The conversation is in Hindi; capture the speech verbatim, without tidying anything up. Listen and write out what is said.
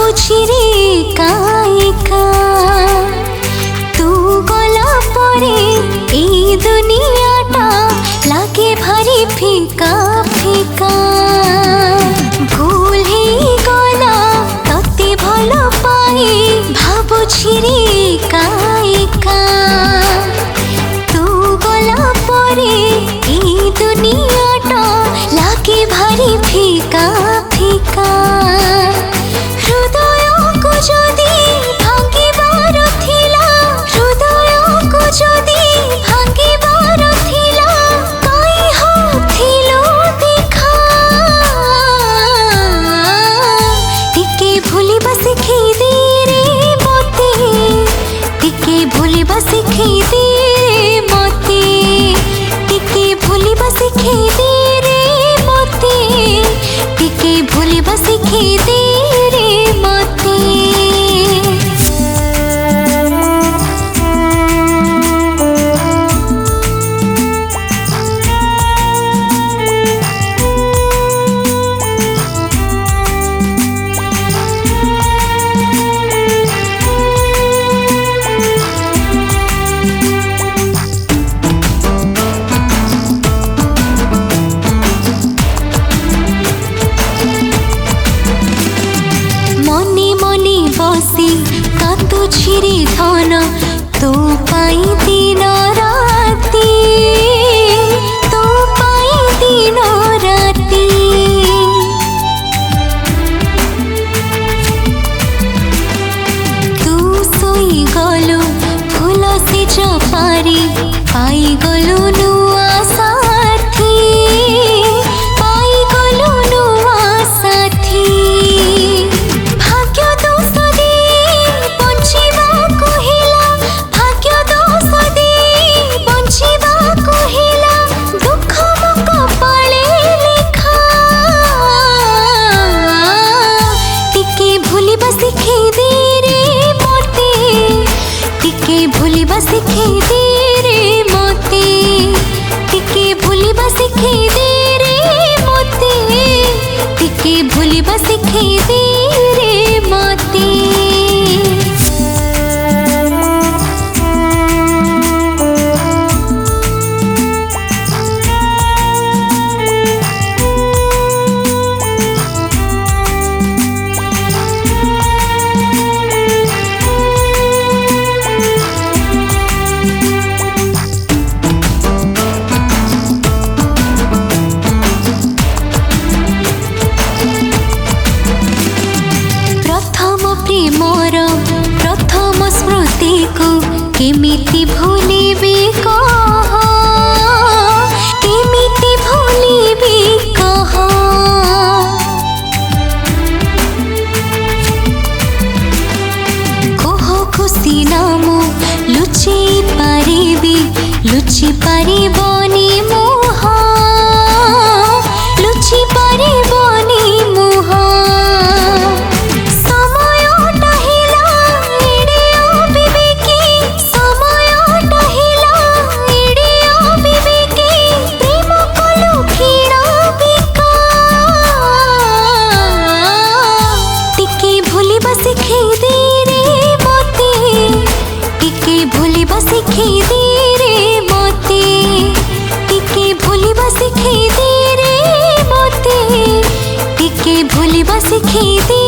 भावुछि रे काइका तू गला परे ए दुनियाटा लागे भारी फीका फीका भूल ही गला तते भलो पाई भावुछि रे काइका तू गला परे ए दुनियाटा लागे भारी फीका फीका हृदय को जदि भांगिबार थिला हृदय को जदि भांगिबार थिला काई हाथिलो देखा टिके भूलिबा सिखी दे रे मते टिके भूलिबा सिखी दे रे मते टिके भूलिबा सिखी दे रे मते टिके भूलिबा सिखी दे रे मते बसी कांदुछि रे धन तो पाई दिन राती तो पाई दिन राती तू सोई गलु फूल से चपारी पाई गलु नुआ साथी पाई गलु नुआ साथी भूलिबा सिखी दे रे मते टिके भूलिबा सिखी दे रे मते टिके भूलिबा सिखी दे रे मते मोर प्रथम स्मृति को केमिति भूलिबी कह केमिति भूलिबी कह कह खुशी नाम लुचि पारिबी लुचि पारिबनी मोह लुचि पारिबनी मोह भूलिबा सिखी दे रे मते टिके भूलिबा सिखी दे रे मते टिके भूलिबा सिखी दे